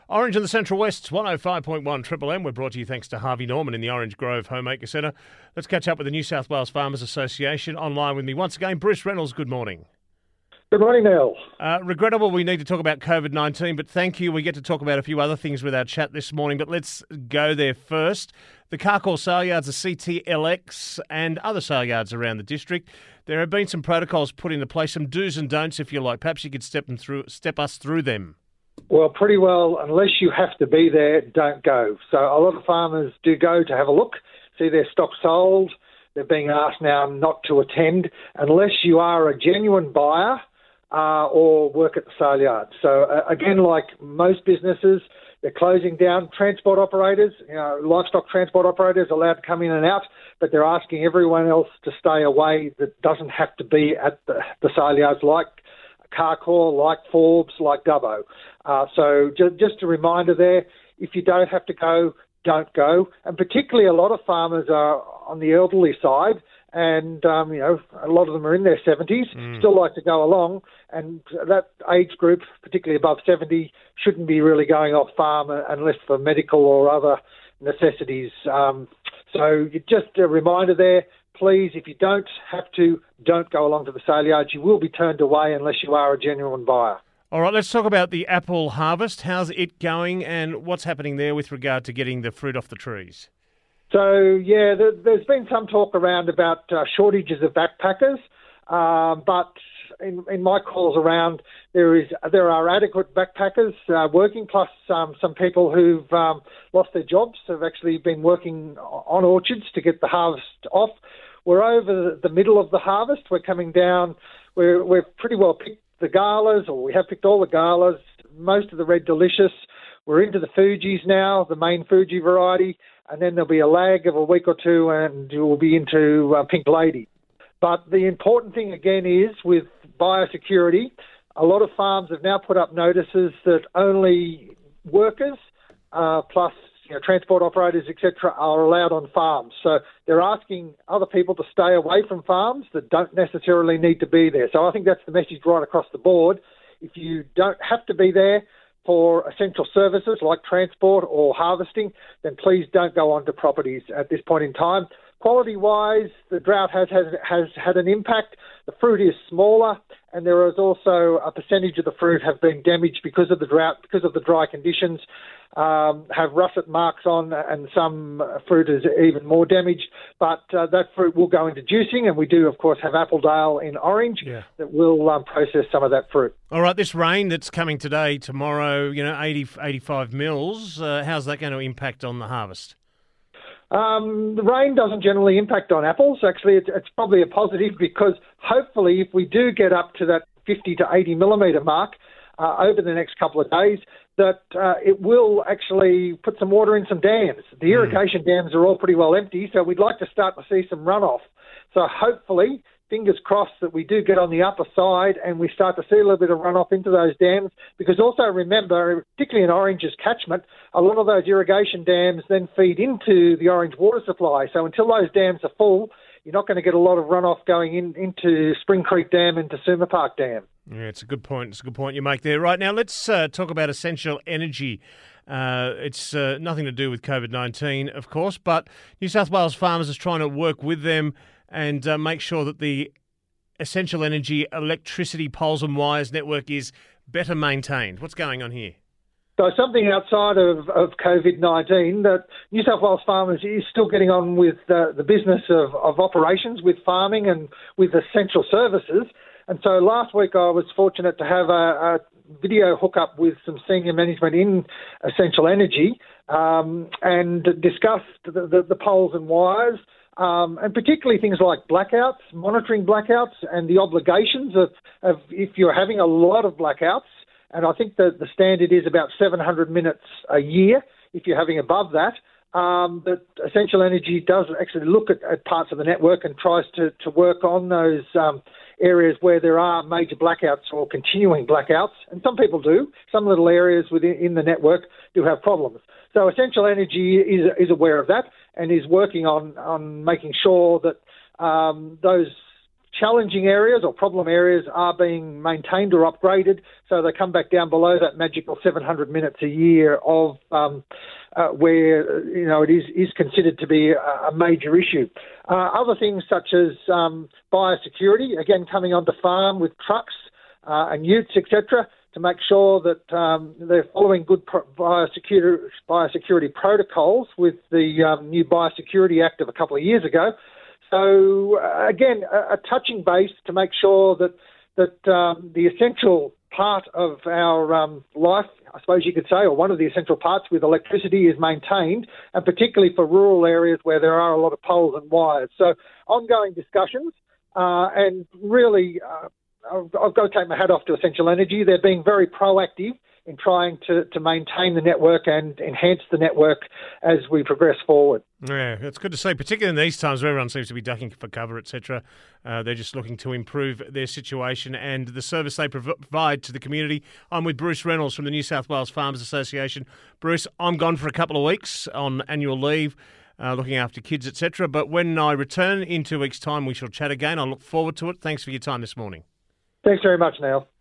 Orange in the Central West's 105.1 Triple M. We're brought to you thanks to Harvey Norman in the Orange Grove Homemaker Centre. Let's catch up with the New South Wales Farmers Association. Online with me once again, Bruce Reynolds. Good morning. Good morning, Neil. Regrettable we need to talk about COVID-19, but thank you. We get to talk about a few other things with our chat this morning, but let's go there first. The Carcoar sale yards, the CTLX and other sale yards around the district, there have been some protocols put into place, some do's and don'ts, if you like. Perhaps you could step us through them. Well, pretty well, unless you have to be there, don't go. So a lot of farmers do go to have a look, see their stock sold. They're being asked now not to attend unless you are a genuine buyer or work at the sale yard. So again, like most businesses, they're closing down. Transport operators, livestock transport operators are allowed to come in and out, but they're asking everyone else to stay away that doesn't have to be at the sale yards, like Carcoar, like Forbes, like Dubbo. So just a reminder there, if you don't have to go, don't go. And particularly a lot of farmers are on the elderly side, and a lot of them are in their 70s, still like to go along, and that age group, particularly above 70, shouldn't be really going off farm unless for medical or other necessities. So just a reminder there, please, if you don't have to, don't go along to the sale yards. You will be turned away unless you are a genuine buyer. All right, let's talk about the apple harvest. How's it going and what's happening there with regard to getting the fruit off the trees? So, there's been some talk around about shortages of backpackers, but in my calls around, there are adequate backpackers working, plus some people who've lost their jobs have actually been working on orchards to get the harvest off. We're over the middle of the harvest. We're coming down. We've pretty well picked the galas, or we have picked all the galas, most of the Red Delicious. We're into the Fujis now, the main Fuji variety, and then there'll be a lag of a week or two and we'll be into Pink Lady. But the important thing again is with biosecurity, a lot of farms have now put up notices that only workers plus transport operators, etc., are allowed on farms. So they're asking other people to stay away from farms that don't necessarily need to be there. So I think that's the message right across the board. If you don't have to be there for essential services like transport or harvesting, then please don't go onto properties at this point in time. Quality-wise, the drought has had an impact. The fruit is smaller, and there is also a percentage of the fruit have been damaged because of the drought, because of the dry conditions, have russet marks on, and some fruit is even more damaged. But that fruit will go into juicing, and we do, of course, have Appledale in Orange that will process some of that fruit. All right, this rain that's coming today, tomorrow, 85 mils, how's that going to impact on the harvest? The rain doesn't generally impact on apples. Actually, it's probably a positive because hopefully if we do get up to that 50 to 80 millimetre mark over the next couple of days, that it will actually put some water in some dams. The irrigation dams are all pretty well empty, so we'd like to start to see some runoff. So hopefully, fingers crossed that we do get on the upper side and we start to see a little bit of runoff into those dams, because also remember, particularly in Orange's catchment, a lot of those irrigation dams then feed into the Orange water supply. So until those dams are full, you're not going to get a lot of runoff going into Spring Creek Dam and to Suma Park Dam. Yeah, it's a good point. It's a good point you make there. Right, now let's talk about essential energy. It's nothing to do with COVID-19, of course, but New South Wales Farmers is trying to work with them and make sure that the essential energy electricity poles and wires network is better maintained. What's going on here? So something outside of COVID-19, that New South Wales Farmers is still getting on with the business of operations, with farming and with essential services. And so last week I was fortunate to have a video hookup with some senior management in Essential Energy and discussed the poles and wires, and particularly things like blackouts, monitoring blackouts, and the obligations of if you're having a lot of blackouts. And I think that the standard is about 700 minutes a year. If you're having above that, that Essential Energy does actually look at parts of the network and tries to work on those areas where there are major blackouts or continuing blackouts. And some people do. Some little areas within the network do have problems. So Essential Energy is aware of that and is working on making sure that those challenging areas or problem areas are being maintained or upgraded, so they come back down below that magical 700 minutes a year of where it is considered to be a major issue. Other things such as biosecurity, again coming onto farm with trucks and utes, etc., to make sure that they're following good biosecurity protocols with the new Biosecurity Act of a couple of years ago. So, again, a touching base to make sure that the essential part of our life, I suppose you could say, or one of the essential parts with electricity is maintained, and particularly for rural areas where there are a lot of poles and wires. So ongoing discussions, and really I've got to take my hat off to Essential Energy. They're being very proactive in trying to maintain the network and enhance the network as we progress forward. Yeah, it's good to see, particularly in these times where everyone seems to be ducking for cover, etc. They're just looking to improve their situation and the service they provide to the community. I'm with Bruce Reynolds from the New South Wales Farmers Association. Bruce, I'm gone for a couple of weeks on annual leave, looking after kids, etc. But when I return in 2 weeks' time, we shall chat again. I look forward to it. Thanks for your time this morning. Thanks very much, Neil.